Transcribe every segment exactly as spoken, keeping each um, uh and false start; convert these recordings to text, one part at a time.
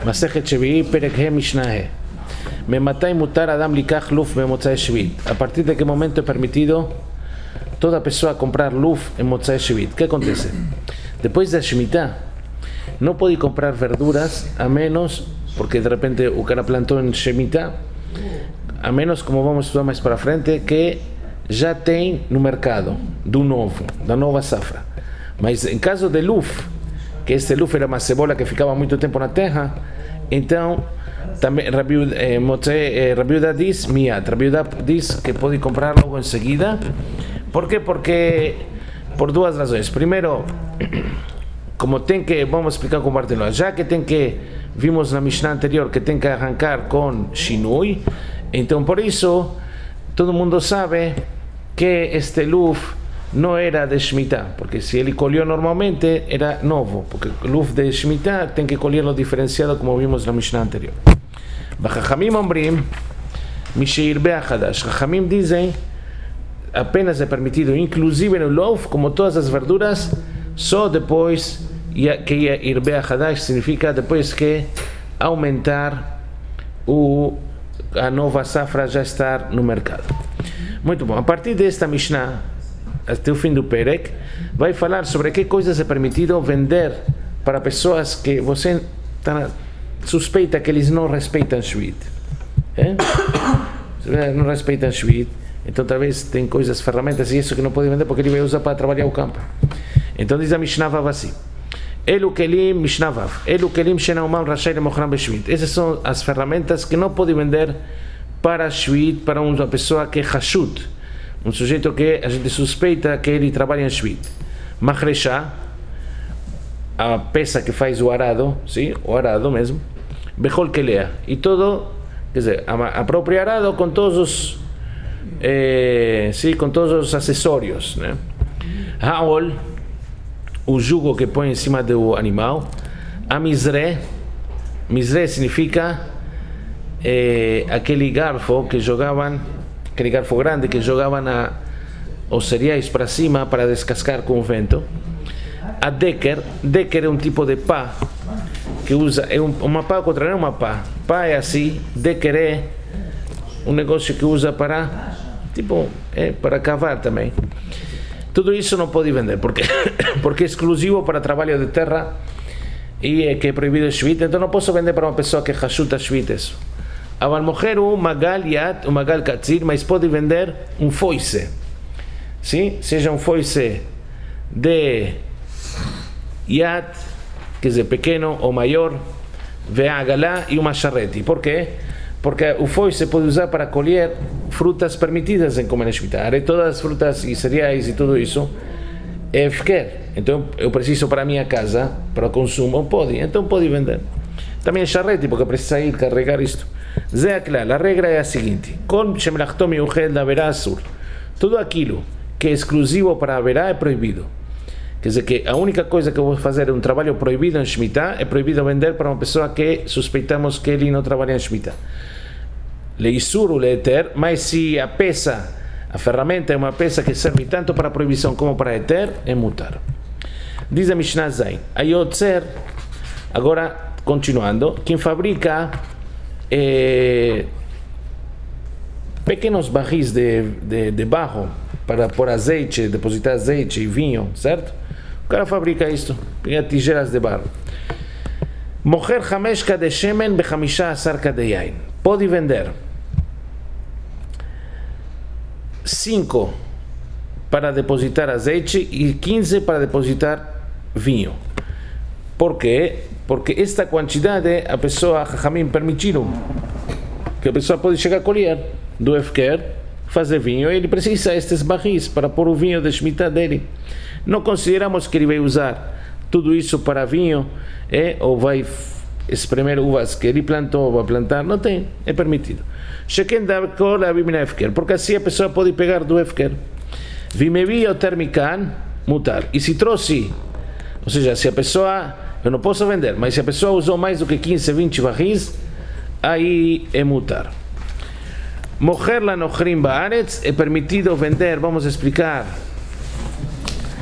Masechet Shvi'i, Perek He, Mishnah He. Me matai mutar adam likach luf me motzai Shvit. A partir de qué momento es permitido toda pessoa comprar luf en motzai Shvit? ¿Qué acontece? Después de Shemitah, no puede comprar verduras a menos, porque de repente o cara plantó en Shemitah, a menos, como vamos a estudar mais para frente, que já tem no mercado do novo, da nova safra. Mas em caso de luf, que este luf era uma cebola que ficava muito tempo na terra, então também Rabi Yehuda diz, miat, Rabi Yehuda diz que pode comprar logo em seguida. Por quê? Porque por duas razões. Primeiro, como tem que, vamos explicar como Barteló, já que tem que, vimos na Mishnah anterior, que tem que arrancar com shinui, então por isso todo mundo sabe que este luf não era de Shemitah, porque se ele colheu normalmente era novo, porque o luf de Shemitah tem que colherlo diferenciado, como vimos na Mishnah anterior. Chachamim ombrim, misheirbe achadash. Chachamim dizem apenas é permitido, inclusive no luf, como todas as verduras, só depois que irbe achadash significa depois que aumentar o a nova safra já estar no mercado. Muito bom. A partir desta Mishnah, até o fim do Perek, vai falar sobre que coisas é permitido vender para pessoas que você tá, suspeita que eles não respeitam Shvit. É? Não respeitam Shvit, então talvez tem coisas, ferramentas e isso que não pode vender porque ele vai usar para trabalhar o campo. Então diz a Mishnah Vav assim: Elu kelim Mishnah Vav, Elu kelim shenaumam rashai lemochram beshvit. Essas são as ferramentas que não pode vender para Shvit, para uma pessoa que é hashut, um sujeito que a gente suspeita que ele trabalha em Shvit. Machresha, a peça que faz o arado, sim, o arado mesmo. Bechol kelea, e todo, quer dizer, a, a própria arado com todos os, eh, sim, com todos os acessórios, né? Haol, o jugo que põe em cima do animal. A misre, misre significa eh, aquele garfo que jogavam, aquele garfo grande que jogavam a, os cereais para cima para descascar com o vento. A decker, decker é um tipo de pá que usa, é um, uma pá contra não uma pá, pá é assim, decker é um negócio que usa para, tipo, é para cavar também. Tudo isso não pode vender, porque, porque é exclusivo para trabalho de terra e é que é proibido Shvit, então não posso vender para uma pessoa que hashuta Shvit isso. Aval moher um magal yat, um magal katzir, mas pode vender um foice, sim? Seja um foice de yat, quer dizer, pequeno ou maior, ve'agalá e uma charrete. Por quê? Porque o foice pode usar para colher frutas permitidas em comer Shemitah. Todas as frutas e cereais e tudo isso é efker. Então eu preciso para a minha casa, para o consumo, pode. Então pode vender. Também é charrete, porque precisa ir carregar isto. Zé claro, a regra é a seguinte: com shemelachtom miuched da verá azul. Tudo aquilo que é exclusivo para a verá é proibido. Quer dizer que a única coisa que eu vou fazer é um trabalho proibido em Shemitah, é proibido vender para uma pessoa que suspeitamos que ele não trabalha em Shemitah. Leisur ou leeter, mas se a peça, a ferramenta é uma peça que serve tanto para proibição como para eter, é mutar. Diz a Mishnah Zain, ayotzer, agora continuando, quem fabrica eh, pequenos barris de, de, de barro para pôr azeite, depositar azeite e vinho, certo? O cara fabrica isto, pega tigeras de barro. Mocher hamesh de shemen bechamisha asar de yain. Pode vender cinco para depositar azeite e quinze para depositar vinho. Por quê? Porque esta quantidade a pessoa, Chachamim, permitiram que a pessoa pode chegar a colher do efker, fazer vinho, e ele precisa estes barris para pôr o vinho de Shemitah dele. Não consideramos que ele vai usar tudo isso para vinho, é, ou vai espremer uvas que ele plantou ou vai plantar, não tem, é permitido. Porque assim a pessoa pode pegar do efker. Vimevi ou termican, mutar. E se trouxe, ou seja, se a pessoa, eu não posso vender, mas se a pessoa usou mais do que quinze, vinte barris, aí é mutar. Moher la nochrim baaretz, é permitido vender, vamos explicar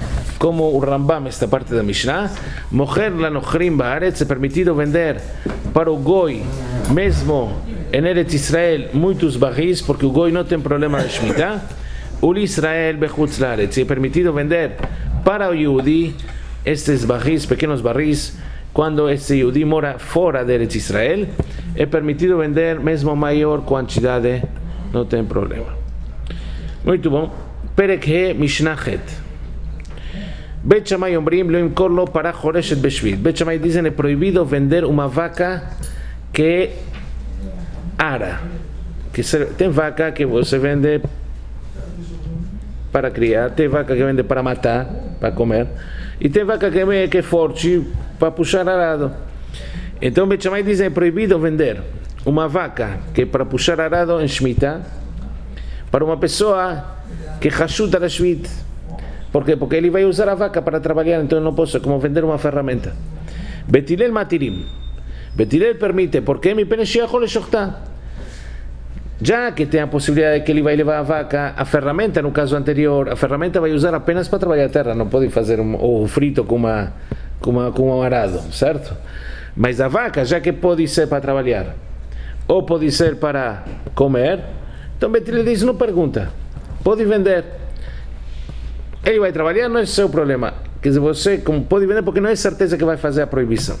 como o Rambam, esta parte da Mishnah. Moher la nochrim baaretz, é permitido vender para o Goi, mesmo em Eretz Israel, muitos barris, porque o Goi não tem problema de Shemitah. O Israel bechutz laaretz, é permitido vender para o Yehudi estes barris, pequenos barris, quando esse Yehudi mora fora de Eretz Israel, é permitido vender mesmo maior quantidade, não tem problema. Muito bom. Perek He Mishnah Het. Bet Shammai Ombrim lo imkorlo para Choreshet Beshvit. Bet Shammai dizem é proibido vender uma vaca que ara. Que se, tem vaca que você vende para criar, tem vaca que vende para matar, para comer, e tem vaca que é, que é forte para puxar arado. Então Bet Shammai dizem é proibido vender uma vaca que é para puxar arado em Shemitah para uma pessoa que hashuta da Shvit. Por quê? Porque ele vai usar a vaca para trabalhar, então não posso, como vender uma ferramenta. Bet Hillel matirim. Bet Hillel permite, porque mi pene sheachol leshochtá. Já que tem a possibilidade de que ele vai levar a vaca, a ferramenta, no caso anterior, a ferramenta vai usar apenas para trabalhar a terra, não pode fazer um, ou frito com, uma, com, uma, com um arado, certo? Mas a vaca, já que pode ser para trabalhar, ou pode ser para comer, então Bet Hillel diz, não pergunta, pode vender. Ele vai trabalhar, não é seu problema. Quer dizer, você como pode vender porque não é certeza que vai fazer a proibição.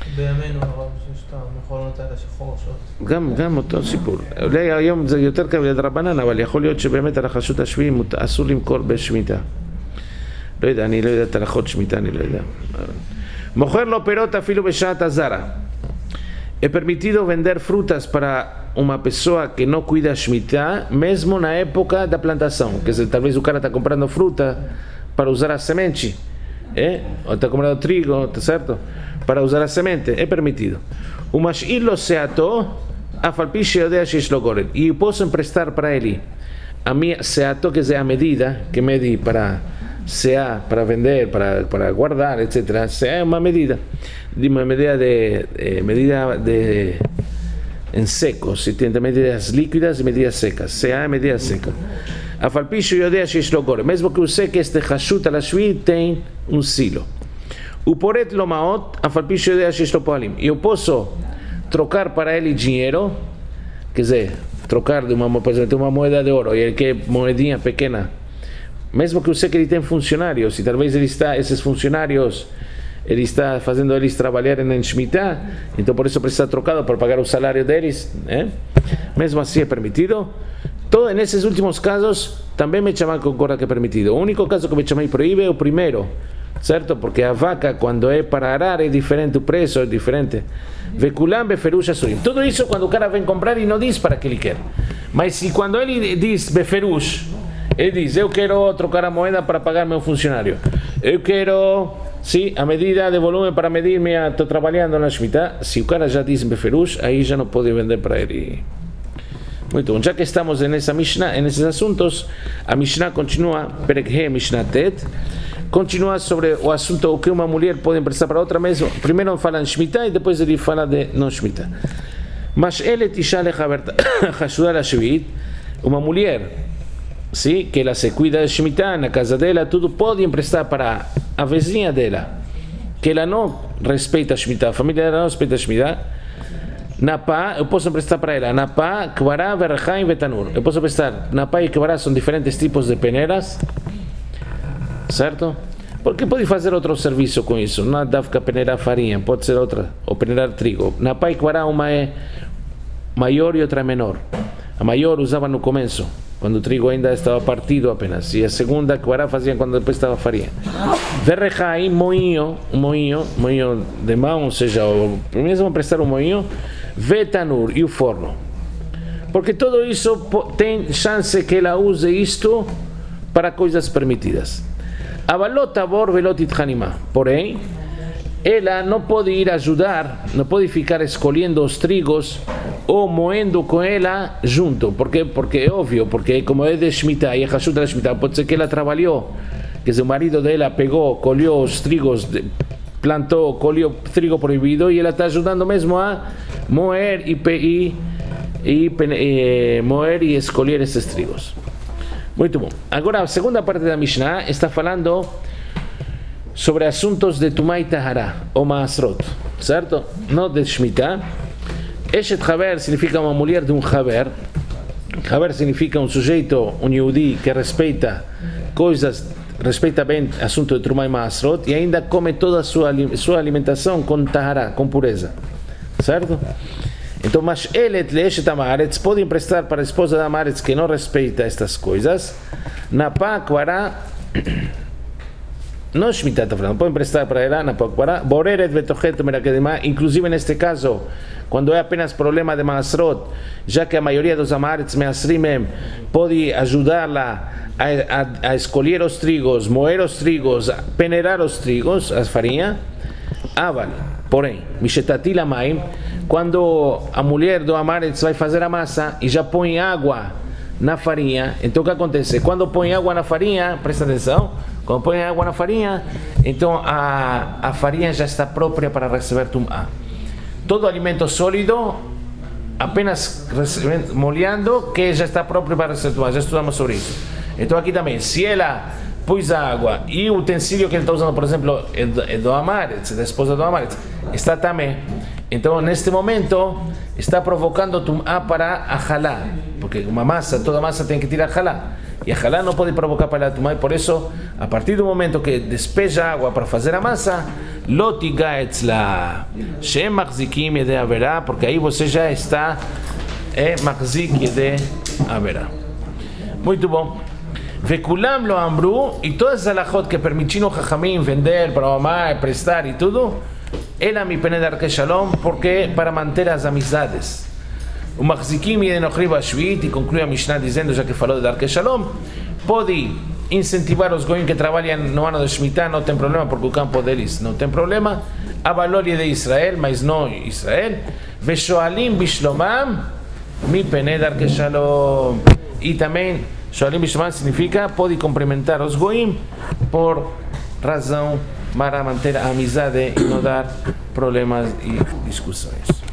גם, גם אותו סיפור. אולי היום זה יותר קרוב לדרבנן, אבל יכול להיות שבאמת על החשות השביעי אסור למכור בשמיטה. לא יודע, אני לא יודע את הלכות שמיטה, אני לא יודע. מוכר לו פירות אפילו בשעת הזרה. É permitido vender frutas para uma pessoa que não cuida a Shemitah, mesmo na época da plantação. Quer dizer, talvez o cara está comprando fruta para usar a semente, é? Ou está comprando trigo, tá certo? Para usar a semente, é permitido. O mash'ir lo seato, afalpi sheodea sheish lo goren. E posso emprestar para ele a minha seato, quer dizer, a medida que medi para sear, para vender, para, para guardar, etcétera. Sear é uma medida, de uma medida de, de medida de en seco, se tem medidas líquidas e medidas secas. Sear é medida seca. A falpicho yodea sheish lo goren. Mesmo que eu sei que este hashut al shvi tem um silo. O poret lo maot, a falpicho yodea sheish lo poalim. Eu posso trocar para ele dinheiro, quer dizer, trocar de uma, por exemplo, uma moeda de ouro, e ele quer moedinha pequena. Mesmo que eu sei que ele tem funcionários, e talvez ele está, esses funcionários, ele está fazendo eles trabalharem em Shemitah, então por isso precisa trocado para pagar o salário deles, né? Mesmo assim é permitido. Todo, nesses últimos casos, também Bet Shammai concorda que é permitido. O único caso que Bet Shammai proíbe é o primeiro, certo? Porque a vaca, quando é para arar, é diferente, o preço é diferente. Vekulam beferush asurim. Tudo isso quando o cara vem comprar e não diz para que ele quer. Mas se quando ele diz beferush, ele diz, eu quero trocar a moeda para pagar meu funcionário. Eu quero, sim, a medida de volume para medir minha, estou trabalhando na Shemitah. Se o cara já diz beferush, aí já não pode vender para ele. Muito bom. Já que estamos nessa Mishnah, nesses assuntos, a Mishnah continua, Perek He Mishnah Tet, continua sobre o assunto o que uma mulher pode emprestar para outra mesmo. Primeiro fala em Shemitah e depois ele fala de não Shemitah. Mas ele tisha lechaverta hashudar a Shevit, uma mulher, sim, que ela se cuida de Shemitah na casa dela, tudo pode emprestar para a vizinha dela, que ela não respeita a Shemitah, a família dela não respeita a Shemitah. Napá, eu posso emprestar para ela Napá, Kvará, Verchaim, Vetanur. Eu posso emprestar Napá e Kvará, são diferentes tipos de peneiras, certo? Porque pode fazer outro serviço com isso. Não dá para peneirar farinha, pode ser outra, ou peneirar trigo. Napá e Kvará, uma é maior e outra é menor. A maior usava no começo, quando o trigo ainda estava partido apenas, e a segunda Kvará fazia quando depois estava farinha. Verchaim, moinho, um moinho, moinho de mão, ou seja, o mesmo emprestar um moinho. Vetanur e o forno, porque tudo isso tem chance que ela use isto para coisas permitidas. Avalotavor velotit hanima, porém ela não pode ir ajudar, não pode ficar escolhendo os trigos ou moendo com ela junto, porque porque é óbvio, porque como é de Shemitah e é hashut da Shemitah, pode ser que ela trabalhou, que se o marido dela pegou, colheu os trigos, plantou, colheu trigo proibido e ela está ajudando mesmo a moer e, e, e, e moer e escolher esses trigos. Muito bom. Agora a segunda parte da Mishnah está falando sobre assuntos de Tumá e Tahara, ou Maasrot. certo? Não de Shemitah. Eshet Haber significa uma mulher de um Haber. Haber significa um sujeito, um Yehudi, que respeita coisas, respeita bem o assunto de Trumah e Maasrot e ainda come toda a sua, sua alimentação com tahara, com pureza, certo? Então, mas Elet Leeshet Amaretz pode emprestar para a esposa da Amaretz que não respeita estas coisas, na Pakvara, não Shemitah está falando, pode emprestar para ela, na Pakvara, Boreret Vetochet Merakedema, inclusive neste caso, quando é apenas problema de Maasrot, já que a maioria dos Amaretz Measrimem pode ajudá-la a, a, a escolher os trigos, moer os trigos, peneirar os trigos, a farinha, Aval, porém, Mishetati Lamaim, quando a mulher do Amaretz vai fazer a massa e já põe água na farinha, então o que acontece? Quando põe água na farinha, presta atenção, quando põe água na farinha, então a, a farinha já está própria para receber tum'ah. Todo alimento sólido, apenas molhando, que já está próprio para receber tum'ah, já estudamos sobre isso. Então aqui também, se ela pôs a água e o utensílio que ele está usando, por exemplo, é do, é do Amaretz, da esposa do Amaretz, está também. Então, neste momento, está provocando tum'ah para a halá, porque uma massa, toda massa tem que tirar halá, e a halá não pode provocar para a tum'ah, e por isso, a partir do momento que despeja água para fazer a massa, lo tiga etzla, shem machzikim yedei averá, porque aí você já está é machzik yedei averá. Muito bom. Vekulam lo amru, e todas as halachot que permitiram Chachamim vender para mamar, prestar e tudo, ela me pene dar que shalom, porque para manter as amizades. O machzikim yedei nochri bashvit, e conclui a Mishnah dizendo, já que falou de dar que shalom, pode incentivar os goim que trabalham no ano de Shemitah, não tem problema, porque o campo deles não tem problema. A valor de Israel, mas não Israel. Veshoalim bishlomam, mi pene dar que shalom. E também Shoalim Bishman significa pode cumprimentar os goim por razão para manter a amizade e não dar problemas e discussões.